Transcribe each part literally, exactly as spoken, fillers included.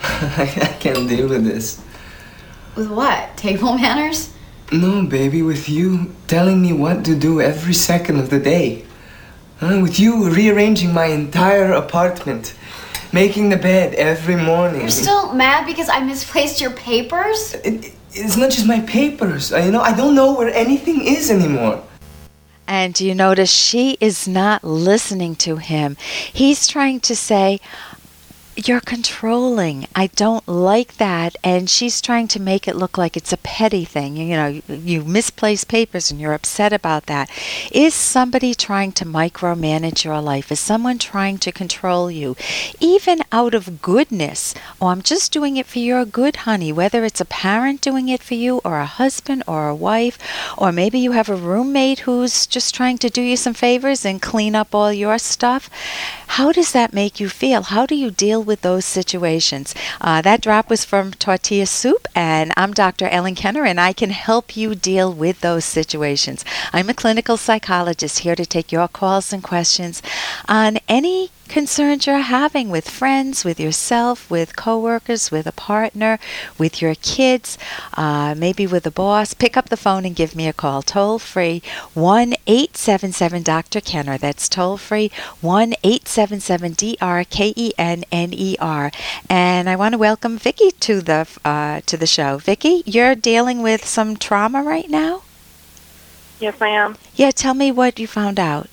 I can't deal with this. With what? Table manners? No, baby, with you telling me what to do every second of the day. Uh, with you rearranging my entire apartment. Making the bed every morning. You're still mad because I misplaced your papers? It, it's not just my papers. Uh, you know, I don't know where anything is anymore. And you notice she is not listening to him. He's trying to say, you're controlling. I don't like that. And she's trying to make it look like it's a petty thing. You know, you, you misplace papers and you're upset about that. Is somebody trying to micromanage your life? Is someone trying to control you? Even out of goodness. Oh, I'm just doing it for your good, honey. Whether it's a parent doing it for you or a husband or a wife, or maybe you have a roommate who's just trying to do you some favors and clean up all your stuff. How does that make you feel? How do you deal with those situations? Uh, that drop was from Tortilla Soup, and I'm Doctor Ellen Kenner, and I can help you deal with those situations. I'm a clinical psychologist here to take your calls and questions on any concerns you're having with friends, with yourself, with coworkers, with a partner, with your kids, uh, maybe with a boss. Pick up the phone and give me a call. Toll free, one eight seven seven Doctor Kenner. That's toll free, one eight seven seven D R K E N N E R. And I want to welcome Vicki to the uh, to the show. Vicki, you're dealing with some trauma right now? Yes, I am. Yeah, tell me what you found out.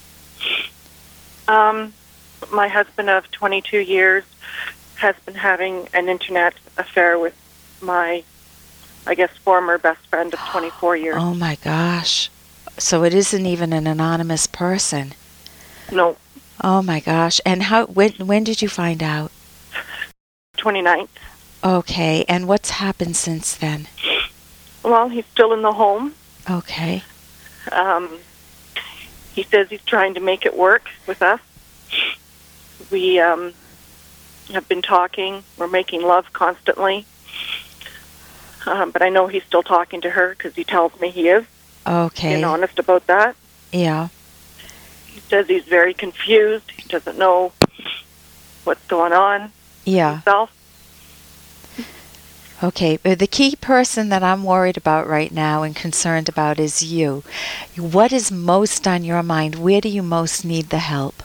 Um. My husband of twenty-two years has been having an internet affair with my, I guess, former best friend of twenty-four years. Oh, my gosh. So it isn't even an anonymous person. No. Oh, my gosh. And how? When, when did you find out? twenty-ninth. Okay. And what's happened since then? Well, he's still in the home. Okay. Um, he says he's trying to make it work with us. We um, have been talking. We're making love constantly. Um, but I know he's still talking to her because he tells me he is. Okay. Being honest about that. Yeah. He says he's very confused. He doesn't know what's going on. Yeah. Himself. Okay. But the key person that I'm worried about right now and concerned about is you. What is most on your mind? Where do you most need the help?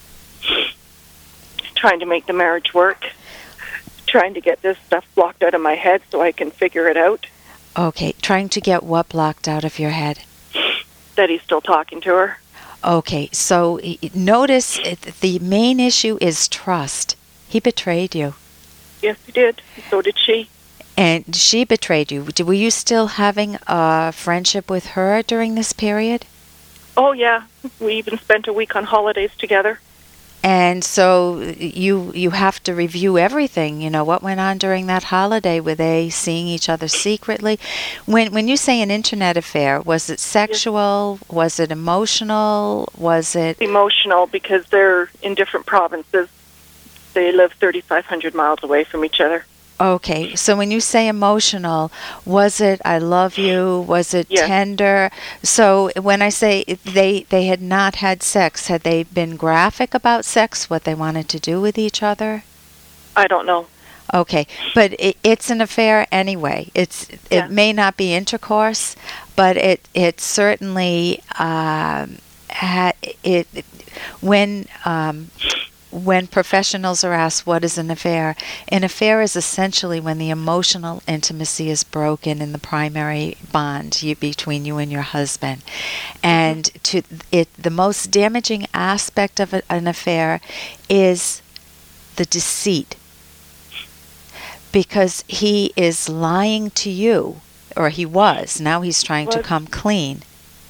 Trying to make the marriage work, trying to get this stuff blocked out of my head so I can figure it out. Okay, trying to get what blocked out of your head? That he's still talking to her. Okay, so notice the main issue is trust. He betrayed you. Yes, he did. So did she. And she betrayed you. Were you still having a friendship with her during this period? Oh, yeah. We even spent a week on holidays together. And so you you have to review everything. You know, what went on during that holiday? Were they seeing each other secretly? When when you say an internet affair, was it sexual? Yes. Was it emotional? Was it... Emotional, because they're in different provinces. They live thirty-five hundred miles away from each other. Okay, so when you say emotional, was it I love you? Was it yes. tender? So when I say they they had not had sex, had they been graphic about sex, what they wanted to do with each other? I don't know. Okay, but it, it's an affair anyway. It's yeah. It may not be intercourse, but it it certainly um, ha, it when. Um, When professionals are asked what is an affair, an affair is essentially when the emotional intimacy is broken in the primary bond you, between you and your husband. And to it, the most damaging aspect of a, an affair is the deceit, because he is lying to you, or he was. Now he's trying what? to come clean.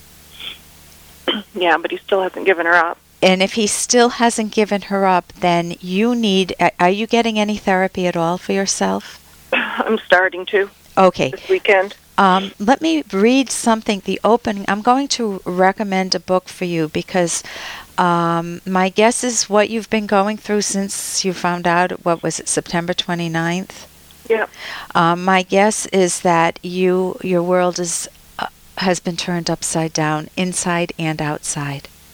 Yeah, but he still hasn't given her up. And if he still hasn't given her up, then you need... Are you getting any therapy at all for yourself? I'm starting to. Okay. This weekend. Um, let me read something, the opening. I'm going to recommend a book for you because um, my guess is what you've been going through since you found out, what was it, September twenty-ninth? Yeah. Um, my guess is that you your world is uh, has been turned upside down, inside and outside.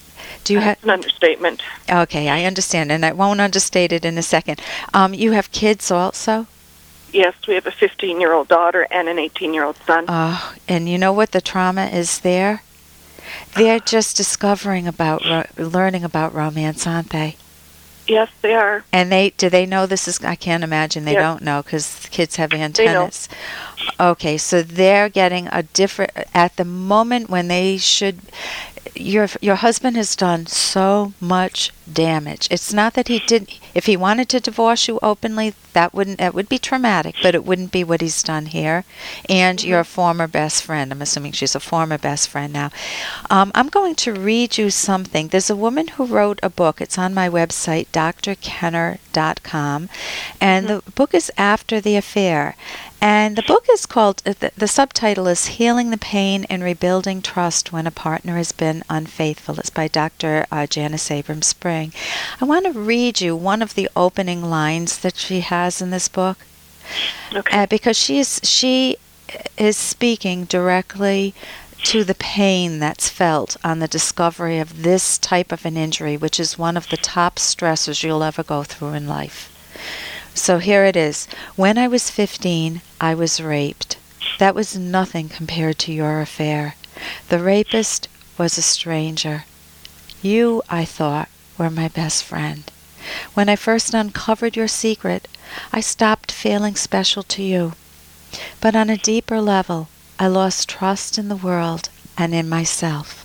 Do you have That's an understatement. Okay, I understand, and I won't understate it in a second. Um, you have kids also? Yes, we have a fifteen-year-old daughter and an eighteen-year-old son. Oh, and you know what the trauma is there? They're just discovering about, ro- learning about romance, aren't they? Yes, they are. And they do they know this is? I can't imagine they Yes. don't know because kids have They know. antennas. Okay, so they're getting a different at the moment when they should. Your your husband has done so much damage. It's not that he didn't. If he wanted to divorce you openly, that wouldn't that would be traumatic, but it wouldn't be what he's done here. And Mm-hmm. your former best friend. I'm assuming she's a former best friend now. Um, I'm going to read you something. There's a woman who wrote a book. It's on my website, d r kenner dot com, and Mm-hmm. the book is After the Affair. And the book is called, uh, the, the subtitle is Healing the Pain and Rebuilding Trust When a Partner Has Been Unfaithful. It's by Doctor Uh, Janice Abrams Spring. I want to read you one of the opening lines that she has in this book, Okay. uh, because she is, she is speaking directly to the pain that's felt on the discovery of this type of an injury, which is one of the top stressors you'll ever go through in life. So here it is. When I was fifteen, I was raped. That was nothing compared to your affair. The rapist was a stranger. You, I thought, were my best friend. When I first uncovered your secret, I stopped feeling special to you. But on a deeper level, I lost trust in the world and in myself.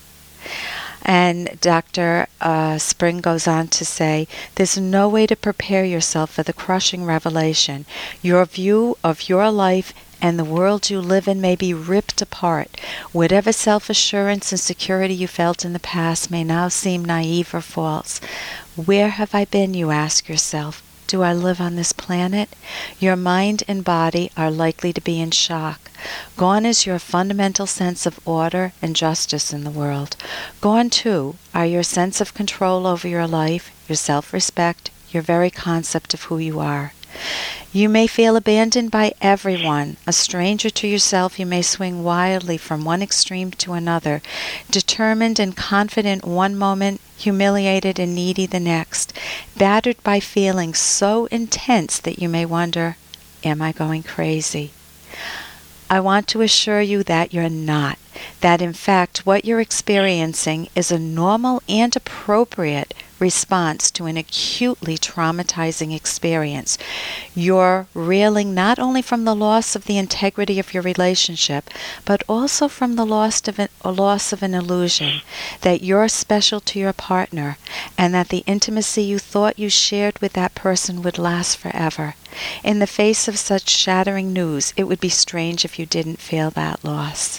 And Doctor Uh, Spring goes on to say, there's no way to prepare yourself for the crushing revelation. Your view of your life and the world you live in may be ripped apart. Whatever self-assurance and security you felt in the past may now seem naive or false. Where have I been, you ask yourself? Do I live on this planet? Your mind and body are likely to be in shock. Gone is your fundamental sense of order and justice in the world. Gone, too, are your sense of control over your life, your self-respect, your very concept of who you are. You may feel abandoned by everyone. A stranger to yourself, you may swing wildly from one extreme to another, determined and confident one moment, humiliated and needy the next, battered by feelings so intense that you may wonder, am I going crazy? I want to assure you that you're not, that in fact what you're experiencing is a normal and appropriate response to an acutely traumatizing experience. You're reeling not only from the loss of the integrity of your relationship, but also from the loss of an, a loss of an illusion that you're special to your partner and that the intimacy you thought you shared with that person would last forever. In the face of such shattering news, it would be strange if you didn't feel that loss.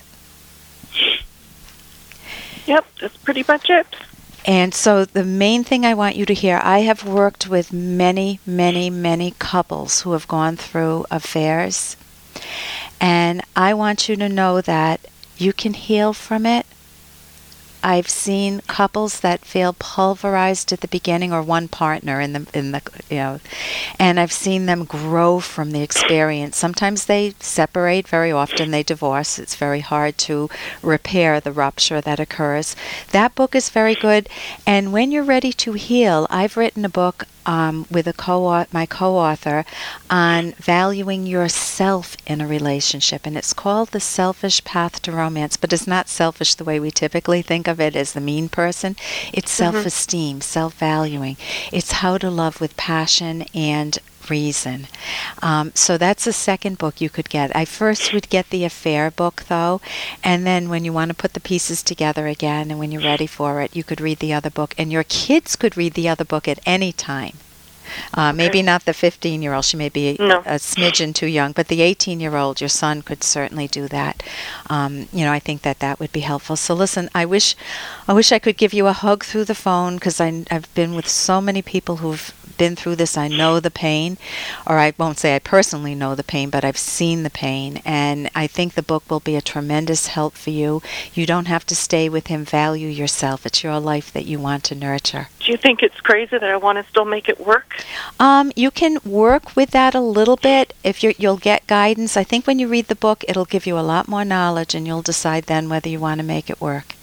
Yep, that's pretty much it. And so the main thing I want you to hear, I have worked with many, many, many couples who have gone through affairs. And I want you to know that you can heal from it. I've seen couples that feel pulverized at the beginning, or one partner in the in the you know, and I've seen them grow from the experience. Sometimes they separate, very often they divorce. It's very hard to repair the rupture that occurs. That book is very good, and when you're ready to heal, I've written a book um, with a co my co-author on valuing yourself in a relationship, and it's called The Selfish Path to Romance, but it's not selfish the way we typically think of it as the mean person. It's Mm-hmm. self-esteem, self-valuing. It's how to love with passion and reason. Um, so that's the second book you could get. I first would get the Affair book, though, and then when you want to put the pieces together again and when you're ready for it, you could read the other book, and your kids could read the other book at any time. Uh, Okay. Maybe not the fifteen-year-old. She may be No. a smidgen too young, but the eighteen-year-old, your son, could certainly do that. Um, you know, I think that that would be helpful. So listen, I wish, I wish I could give you a hug through the phone, because I've been with so many people who've been through this. I know the pain, or I won't say I personally know the pain, but I've seen the pain, and I think the book will be a tremendous help for you. You don't have to stay with him. Value yourself. It's your life that you want to nurture. Do you think it's crazy that I want to still make it work? Um, you can work with that a little bit if you're, you'll get guidance. I think when you read the book, it'll give you a lot more knowledge, and you'll decide then whether you want to make it work.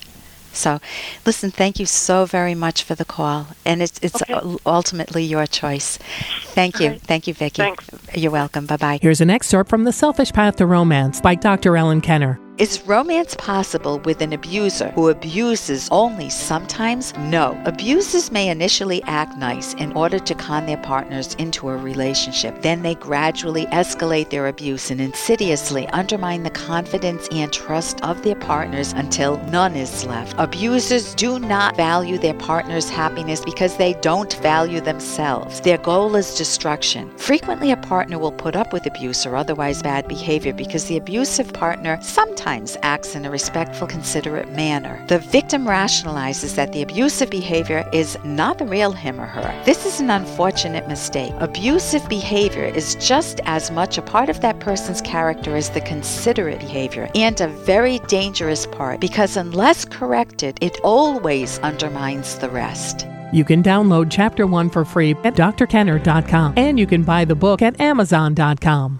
So, listen, thank you so very much for the call. And it's it's Okay. ultimately your choice. Thank you. All right. Thank you, Vicki. Thanks. You're welcome. Bye-bye. Here's an excerpt from The Selfish Path to Romance by Doctor Ellen Kenner. Is romance possible with an abuser who abuses only sometimes? No. Abusers may initially act nice in order to con their partners into a relationship. Then they gradually escalate their abuse and insidiously undermine the confidence and trust of their partners until none is left. Abusers do not value their partner's happiness because they don't value themselves. Their goal is destruction. Frequently, a partner will put up with abuse or otherwise bad behavior because the abusive partner sometimes acts in a respectful, considerate manner. The victim rationalizes that the abusive behavior is not the real him or her. This is an unfortunate mistake. Abusive behavior is just as much a part of that person's character as the considerate behavior, and a very dangerous part, because unless corrected, it always undermines the rest. You can download Chapter one for free at d r kenner dot com, and you can buy the book at amazon dot com.